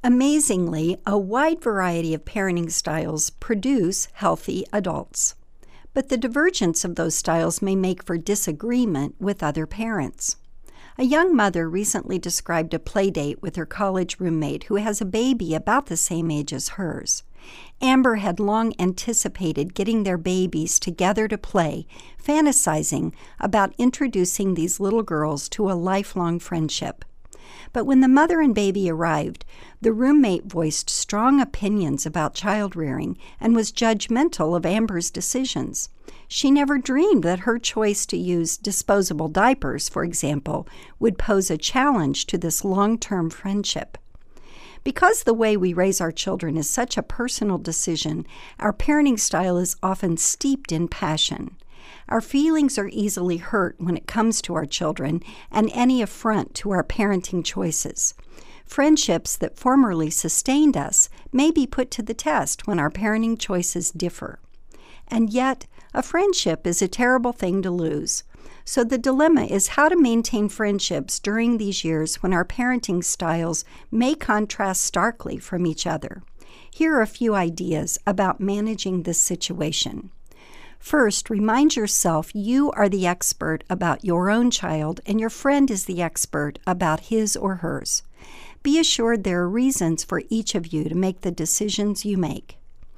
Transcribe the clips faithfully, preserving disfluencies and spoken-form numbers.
Amazingly, a wide variety of parenting styles produce healthy adults. But the divergence of those styles may make for disagreement with other parents. A young mother recently described a play date with her college roommate who has a baby about the same age as hers. Amber had long anticipated getting their babies together to play, fantasizing about introducing these little girls to a lifelong friendship. But when the mother and baby arrived, the roommate voiced strong opinions about child-rearing and was judgmental of Amber's decisions. She never dreamed that her choice to use disposable diapers, for example, would pose a challenge to this long-term friendship. Because the way we raise our children is such a personal decision, our parenting style is often steeped in passion. Our feelings are easily hurt when it comes to our children and any affront to our parenting choices. Friendships that formerly sustained us may be put to the test when our parenting choices differ. And yet, a friendship is a terrible thing to lose. So the dilemma is how to maintain friendships during these years when our parenting styles may contrast starkly from each other. Here are a few ideas about managing this situation. First, remind yourself you are the expert about your own child and your friend is the expert about his or hers. Be assured there are reasons for each of you to make the decisions you make.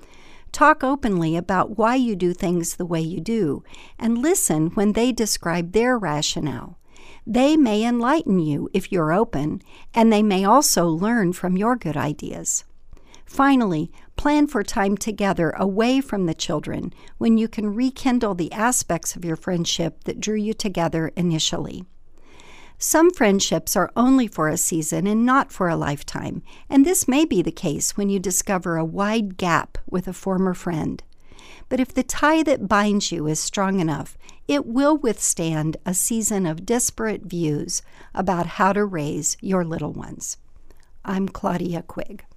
Talk openly about why you do things the way you do, and listen when they describe their rationale. They may enlighten you if you're open, and they may also learn from your good ideas. Finally, plan for time together away from the children when you can rekindle the aspects of your friendship that drew you together initially. Some friendships are only for a season and not for a lifetime, and this may be the case when you discover a wide gap with a former friend. But if the tie that binds you is strong enough, it will withstand a season of disparate views about how to raise your little ones. I'm Claudia Quigg.